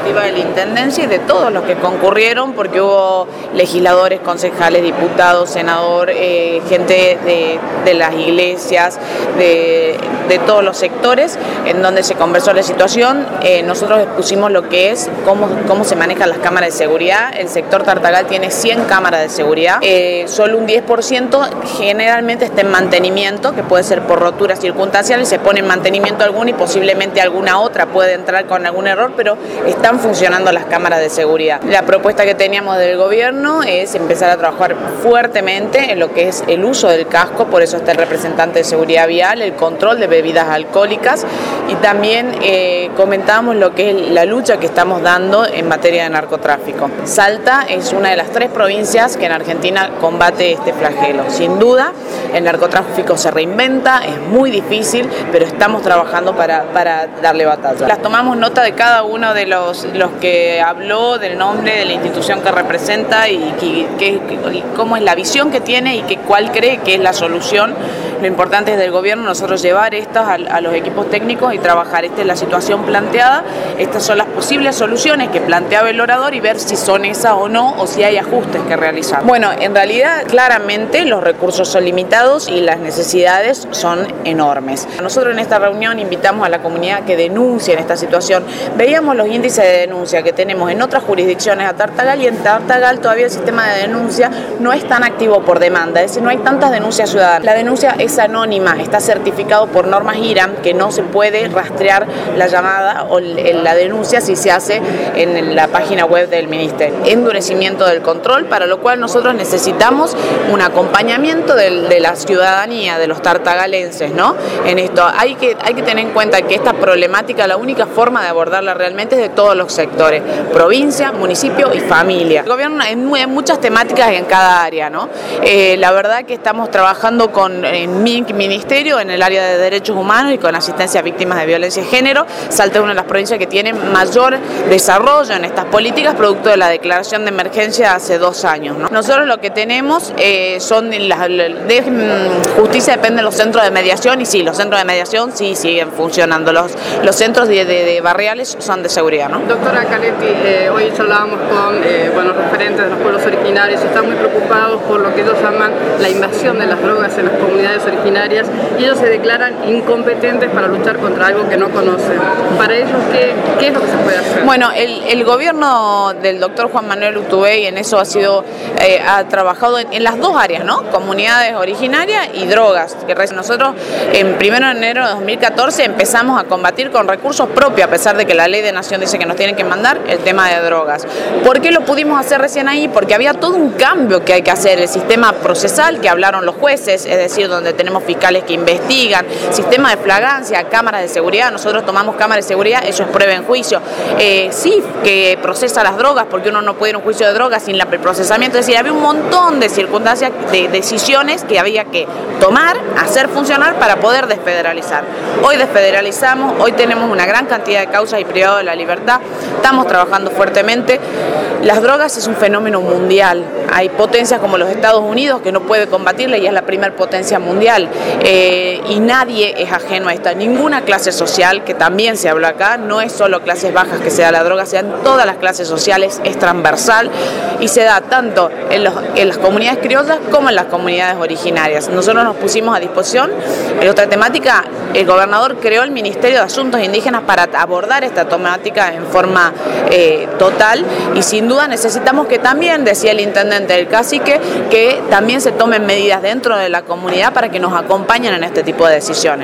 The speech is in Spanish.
iniciativa de la Intendencia y de todos los que concurrieron, porque hubo legisladores, concejales, diputados, senador, gente de las iglesias, de todos los sectores, en donde se conversó la situación. Nosotros expusimos lo que es, cómo se manejan las cámaras de seguridad. El sector Tartagal tiene 100 cámaras de seguridad, solo un 10% generalmente está en mantenimiento, que puede ser por roturas circunstanciales, se pone en mantenimiento alguna y posiblemente alguna otra puede entrar con algún error, pero están funcionando las cámaras de seguridad. La propuesta que teníamos del gobierno es empezar a trabajar fuertemente en lo que es el uso del casco, por eso está el representante de seguridad vial, el control de bebidas alcohólicas, y también comentábamos lo que es la lucha que estamos dando en materia de narcotráfico. Salta es una de las 3 provincias que en Argentina combate este flagelo. Sin duda, el narcotráfico se reinventa, es muy difícil, pero estamos trabajando para darle batalla. Las tomamos nota de cada uno de los que habló, del nombre, de la institución que representa y cómo es la visión que tiene y cuál cree que es la solución. Lo importante es del gobierno nosotros llevar estas a los equipos técnicos y trabajar. Esta es la situación planteada, estas son las posibles soluciones que planteaba el orador y ver si son esas o no, o si hay ajustes que realizar. Bueno, en realidad claramente los recursos son limitados y las necesidades son enormes. Nosotros en esta reunión invitamos a la comunidad que denuncie esta situación. Veíamos los índices de denuncia que tenemos en otras jurisdicciones a Tartagal, y en Tartagal todavía el sistema de denuncia no es tan activo por demanda, es decir, no hay tantas denuncias ciudadanas. La denuncia es anónima, está certificado por normas IRAM, que no se puede rastrear la llamada o la denuncia si se hace en la página web del Ministerio. Endurecimiento del control, para lo cual nosotros necesitamos un acompañamiento de la ciudadanía, de los tartagalenses, ¿no? En esto hay que tener en cuenta que esta problemática, la única forma de abordarla realmente es de todos los sectores, provincia, municipio y familia. El gobierno en muchas temáticas en cada área, ¿no? La verdad que estamos trabajando en mi ministerio, en el área de derechos humanos y con asistencia a víctimas de violencia de género. Salta es una de las provincias que tiene mayor desarrollo en estas políticas, producto de la declaración de emergencia hace 2 años, ¿no? Nosotros lo que tenemos son de justicia dependen los centros de mediación, y sí, los centros de mediación sí siguen funcionando. Los centros de barriales son de seguridad, ¿no? Doctora Caletti, hoy charlábamos con referentes de los pueblos originarios, están muy preocupados por lo que ellos llaman la invasión de las drogas en las comunidades originarias, y ellos se declaran incompetentes para luchar contra algo que no conocen. Para ellos, ¿qué es lo que se puede hacer? Bueno, el gobierno del doctor Juan Manuel Urtubey en eso ha trabajado en las 2 áreas, ¿no? Comunidades originarias y drogas. Nosotros en 1 de enero de 2014 empezamos a combatir con recursos propios, a pesar de que la ley de nación dice que nos tienen que mandar el tema de drogas. ¿Por qué lo pudimos hacer recién ahí? Porque había todo un cambio que hay que hacer, el sistema procesal que hablaron los jueces, es decir, donde tenemos fiscales que investigan, sistema de flagrancia, cámaras de seguridad. Nosotros tomamos cámaras de seguridad, eso es prueba en juicio. Sí, que procesa las drogas, porque uno no puede ir a un juicio de drogas sin el procesamiento. Es decir, había un montón de circunstancias, de decisiones que había que tomar, hacer funcionar para poder desfederalizar. Hoy desfederalizamos, hoy tenemos una gran cantidad de causas y privados de la libertad, estamos trabajando fuertemente. Las drogas es un fenómeno mundial, hay potencias como los Estados Unidos que no puede combatirla y es la primera potencia mundial, y nadie es ajeno a esta, ninguna clase social, que también se habla acá, no es solo clases bajas que se da la droga, se da en todas las clases sociales, es transversal y se da tanto en las comunidades criollas como en las comunidades originarias. Nosotros nos pusimos a disposición. En otra temática, el gobernador creó el Ministerio de Asuntos Indígenas para abordar esta temática en forma total, y sin duda necesitamos que también, decía el intendente del cacique, que también se tomen medidas dentro de la comunidad para que nos acompañen en este tipo de decisiones.